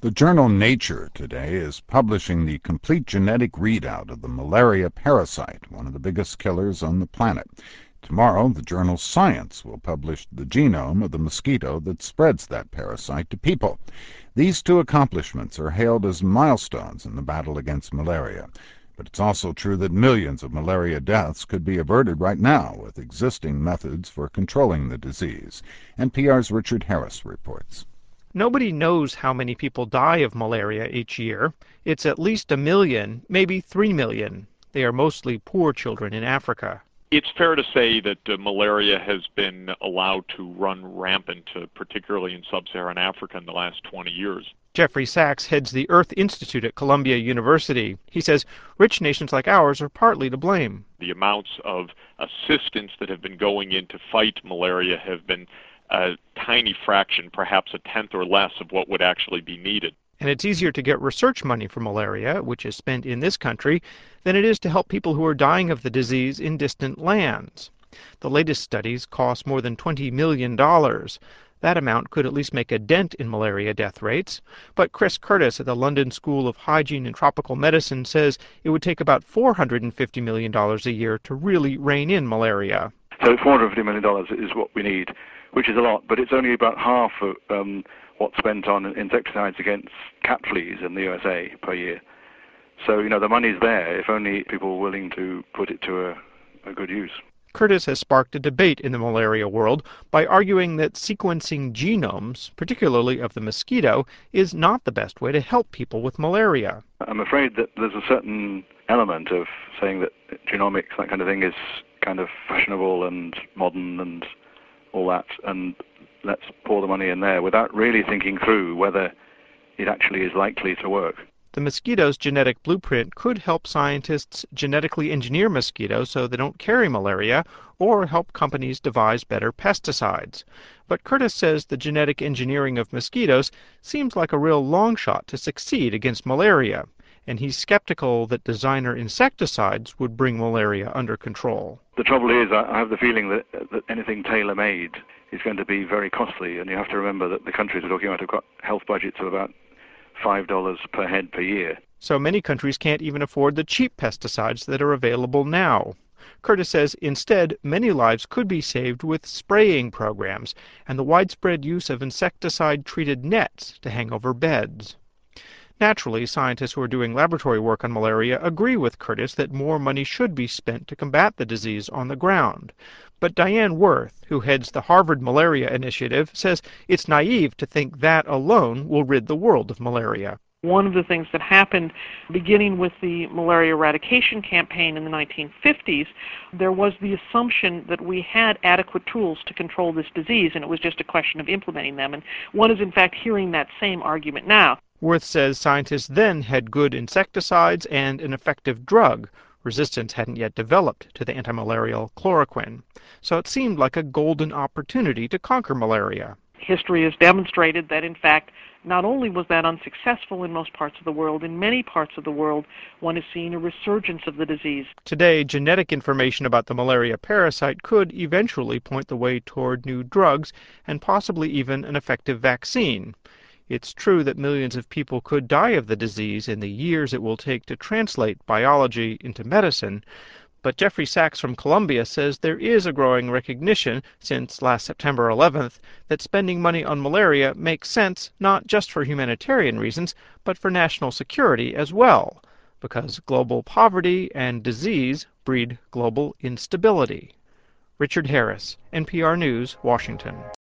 The journal Nature today is publishing the complete genetic readout of the malaria parasite, one of the biggest killers on the planet. Tomorrow, the journal Science will publish the genome of the mosquito that spreads that parasite to people. These two accomplishments are hailed as milestones in the battle against malaria. But it's also true that millions of malaria deaths could be averted right now with existing methods for controlling the disease. NPR's Richard Harris reports. Nobody knows how many people die of malaria each year. It's at least 1 million, maybe 3 million. They are mostly poor children in Africa. It's fair to say that malaria has been allowed to run rampant, particularly in sub-Saharan Africa in the last 20 years. Jeffrey Sachs heads the Earth Institute at Columbia University. He says rich nations like ours are partly to blame. The amounts of assistance that have been going in to fight malaria have been a tiny fraction, perhaps a tenth or less of what would actually be needed. And it's easier to get research money for malaria, which is spent in this country, than it is to help people who are dying of the disease in distant lands. The latest studies cost more than $20 million. That amount could at least make a dent in malaria death rates. But Chris Curtis at the London School of Hygiene and Tropical Medicine says it would take about $450 million a year to really rein in malaria. So $450 million is what we need, which is a lot, but it's only about half of what's spent on insecticides against cat fleas in the USA per year. So, the money's there if only people are willing to put it to a good use. Curtis has sparked a debate in the malaria world by arguing that sequencing genomes, particularly of the mosquito, is not the best way to help people with malaria. I'm afraid that there's a certain element of saying that genomics, that kind of thing, is kind of fashionable and modern and all that, and let's pour the money in there without really thinking through whether it actually is likely to work. The mosquito's genetic blueprint could help scientists genetically engineer mosquitoes so they don't carry malaria, or help companies devise better pesticides. But Curtis says the genetic engineering of mosquitoes seems like a real long shot to succeed against malaria, and he's skeptical that designer insecticides would bring malaria under control. The trouble is, I have the feeling that anything tailor-made is going to be very costly, and you have to remember that the countries we're talking about have got health budgets of about $5 per head per year. So many countries can't even afford the cheap pesticides that are available now. Curtis says instead, many lives could be saved with spraying programs and the widespread use of insecticide-treated nets to hang over beds. Naturally, scientists who are doing laboratory work on malaria agree with Curtis that more money should be spent to combat the disease on the ground. But Diane Worth, who heads the Harvard Malaria Initiative, says it's naive to think that alone will rid the world of malaria. One of the things that happened, beginning with the malaria eradication campaign in the 1950s, there was the assumption that we had adequate tools to control this disease, and it was just a question of implementing them. And one is, in fact, hearing that same argument now. Worth says scientists then had good insecticides and an effective drug. Resistance hadn't yet developed to the antimalarial chloroquine. So it seemed like a golden opportunity to conquer malaria. History has demonstrated that, in fact, not only was that unsuccessful in most parts of the world, in many parts of the world, one is seeing a resurgence of the disease. Today, genetic information about the malaria parasite could eventually point the way toward new drugs and possibly even an effective vaccine. It's true that millions of people could die of the disease in the years it will take to translate biology into medicine, but Jeffrey Sachs from Columbia says there is a growing recognition since last September 11th that spending money on malaria makes sense not just for humanitarian reasons, but for national security as well, because global poverty and disease breed global instability. Richard Harris, NPR News, Washington.